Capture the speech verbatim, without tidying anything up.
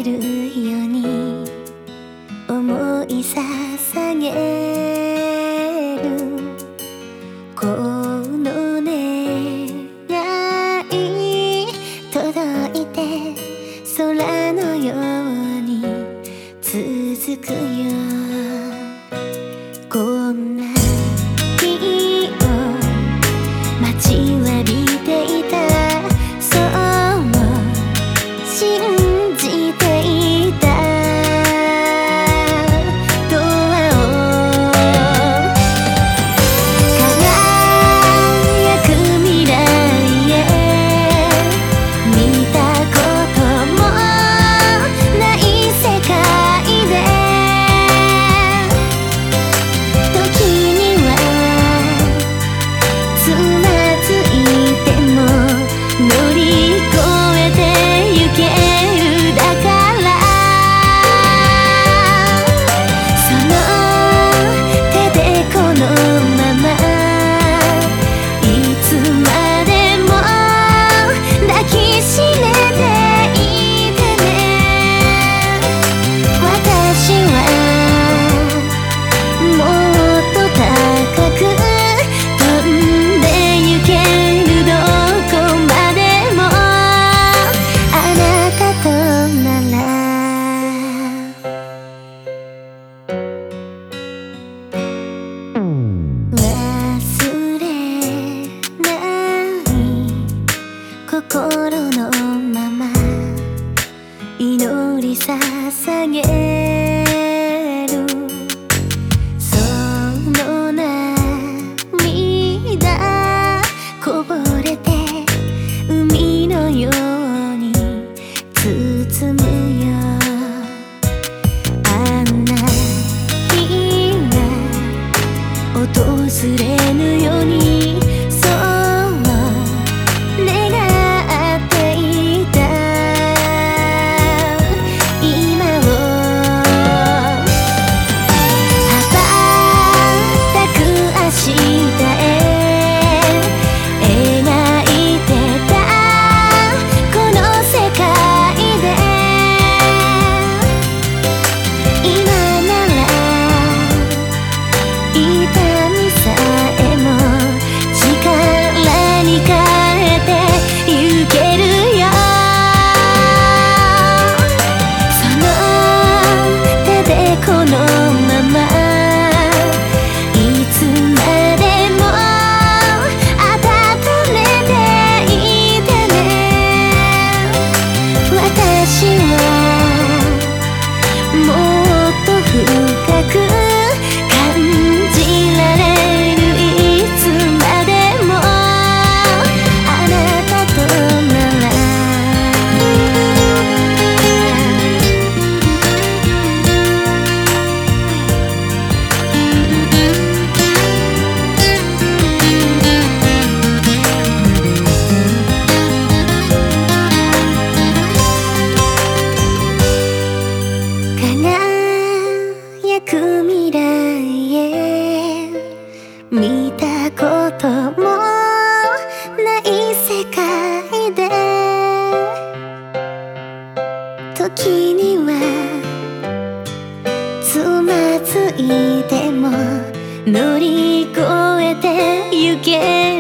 るように思い捧げるこの願い届いて空のように続くよこんな日を待ちわびていたそう信じていたドアを輝く未来へ見たこともない世界で時にはつまずいても乗り越えてゆけるだからその手でこのままいつまでも抱きしめていてね私はもっと高く飛んでゆけるどこまでもあなたとなら忘れない心のまま祈り捧げるその涙こぼれて海のように包むよあんな日が訪れぬようにそう願っていた今を羽ばたく明日へ描いてたこの世界で今なら痛みさえも力に変えてゆけるよその手でこのままいつまでも温めていてね私はもっと深く感じられるいつまでもあなたとなら輝く未来へ見たこともない世界で時にはつまずいても乗り越えてゆけ